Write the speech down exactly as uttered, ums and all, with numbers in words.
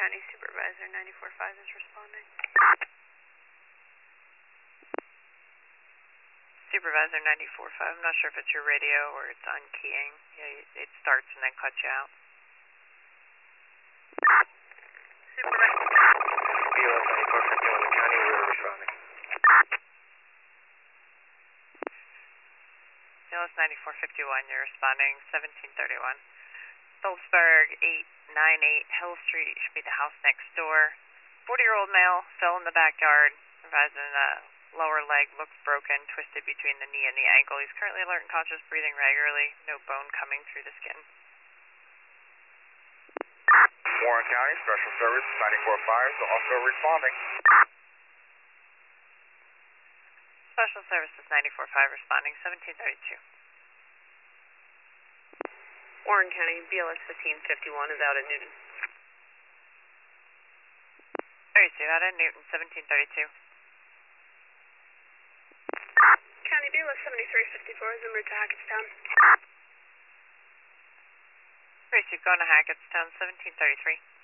County Supervisor ninety-four five is responding. Supervisor ninety-four five, I'm not sure if it's your radio or it's unkeying. Yeah, it starts and then cuts you out. Supervisor. B L S ninety-four fifty-one, the county, we're responding. B L S ninety-four fifty-one, you're responding, seventeen thirty-one. Phillipsburg, eight ninety-eight Hill Street, should be the house next door. forty-year-old male, fell in the backyard, advising the lower leg looks broken, twisted between the knee and the ankle. He's currently alert and conscious, breathing regularly, no bone coming through the skin. Warren County, Special Service, ninety-four five, also responding. Special Services ninety-four five responding, seventeen thirty-two. Warren County, B L S fifteen fifty-one is out at Newton. thirty-two, out at Newton, seventeen thirty-two. County, B L S seventy-three fifty-four is en route to Hackettstown. thirty-two, going to Hackettstown, seventeen thirty-three.